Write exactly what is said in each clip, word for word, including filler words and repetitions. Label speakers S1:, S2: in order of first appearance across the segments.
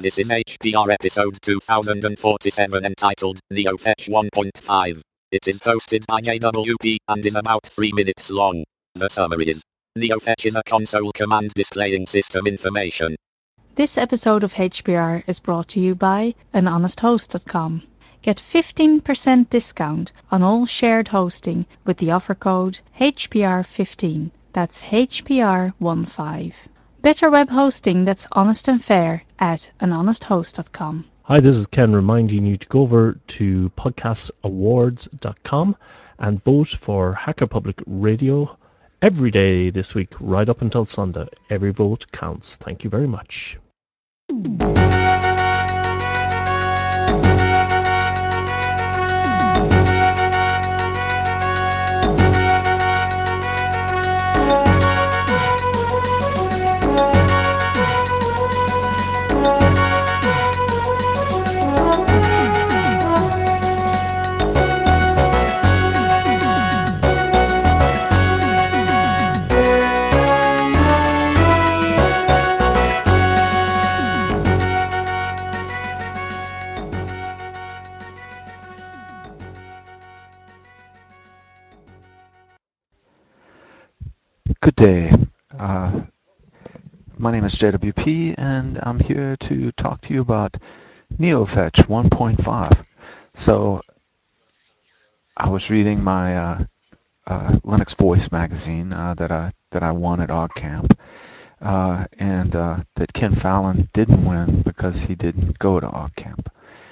S1: This is H P R episode two thousand forty-seven entitled NeoFetch one point five. It is hosted by J W P and is about three minutes long. The summary is: NeoFetch is a console command displaying system information.
S2: This episode of H P R is brought to you by an honest host dot com. Get fifteen percent discount on all shared hosting with the offer code H P R fifteen. That's H P R fifteen. Better web hosting that's honest and fair at an honest host dot com.
S3: Hi, this is Ken reminding you to go over to podcast awards dot com and vote for Hacker Public Radio every day this week, right up until Sunday. Every vote counts. Thank you very much.
S4: Good day. Uh, my name is J W P, and I'm here to talk to you about NeoFetch one point five. So, I was reading my uh, uh, Linux Voice magazine uh, that I that I won at OggCamp, uh, and uh, that Ken Fallon didn't win because he didn't go to OggCamp.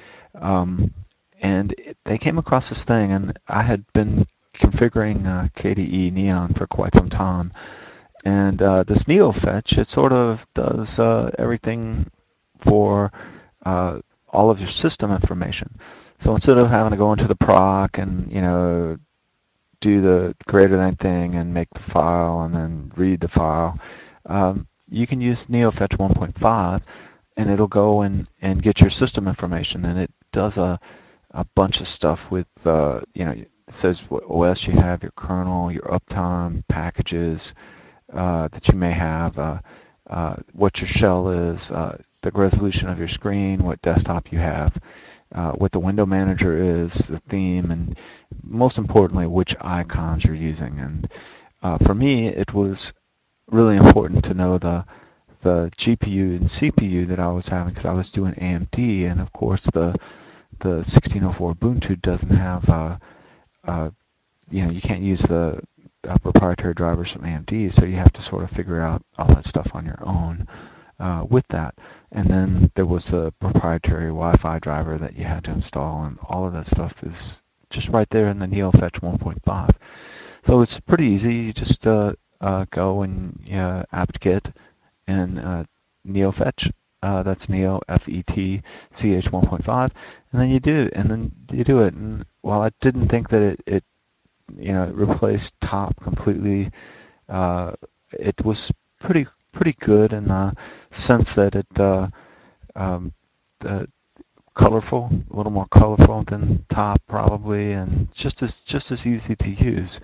S4: Um, and it, they came across this thing, and I had been configuring uh, K D E Neon for quite some time. And uh, this NeoFetch, it sort of does uh, everything for uh, all of your system information. So instead of having to go into the proc and, you know, do the greater than thing and make the file and then read the file, um, you can use NeoFetch one point five and it'll go and, and get your system information. And it does a, a bunch of stuff with, uh, you know, it says what O S you have, your kernel, your uptime, packages, uh, that you may have, uh, uh, what your shell is, uh, the resolution of your screen, what desktop you have, uh, what the window manager is, the theme, and most importantly, which icons you're using. And uh, for me, it was really important to know the the G P U and C P U that I was having because I was doing A M D, and of course the the sixteen oh four Ubuntu doesn't have, uh, uh, you know, you can't use the uh, proprietary drivers from A M D, so you have to sort of figure out all that stuff on your own uh, with that. And then there was a proprietary Wi-Fi driver that you had to install, and all of that stuff is just right there in the NeoFetch one point five. So it's pretty easy. You just uh, uh, go and uh, apt-get and uh, NeoFetch. Uh, that's Neo F E T C H one point five, and then you do, and then you do it. And while I didn't think that it, it you know, it replaced Top completely. Uh, it was pretty pretty good in the sense that it uh, um, the colorful, a little more colorful than Top probably, and just as just as easy to use.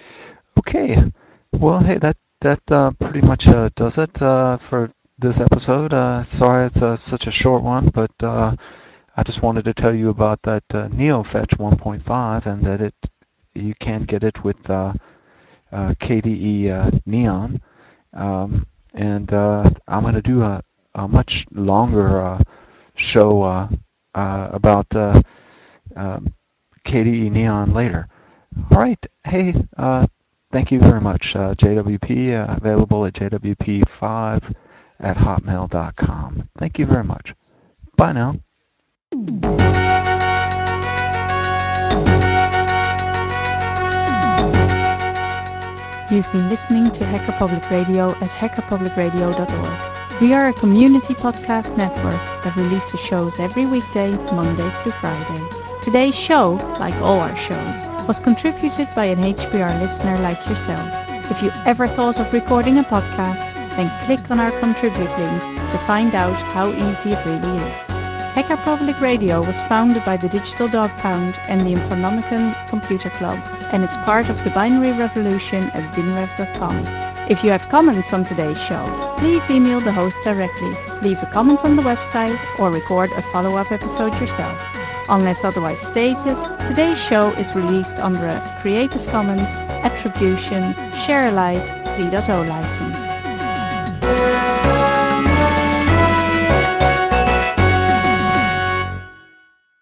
S4: Okay, well, hey, that that uh, pretty much uh, does it uh, for this episode. Uh, sorry it's uh, such a short one, but uh, I just wanted to tell you about that uh, NeoFetch one point five and that it you can get it with uh, uh, K D E uh, Neon. Um, and uh, I'm going to do a, a much longer uh, show uh, uh, about uh, um, K D E Neon later. All right. Hey, uh, thank you very much. Uh, J W P, uh, available at j w p five at hotmail dot com. Thank you very much. Bye now.
S2: You've been listening to Hacker Public Radio at hacker public radio dot org. We are a community podcast network that releases shows every weekday, Monday through Friday. Today's show, like all our shows, was contributed by an H P R listener like yourself. If you ever thought of recording a podcast, then click on our contribute link to find out how easy it really is. Hacker Public Radio was founded by the Digital Dog Pound and the Infonomicon Computer Club and is part of the binary revolution at binrev dot com. If you have comments on today's show, please email the host directly, leave a comment on the website, or record a follow-up episode yourself. Unless otherwise stated, today's show is released under a Creative Commons Attribution Share Alike three point oh license.